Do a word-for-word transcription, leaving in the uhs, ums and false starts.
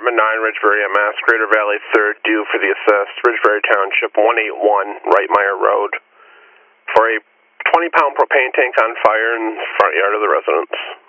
number nine, Ridgebury at Mass, Greater Valley, third, due for the assessed, Ridgebury Township, one eighty-one, Wrightmeyer Road, for a twenty-pound propane tank on fire in the front yard of the residence.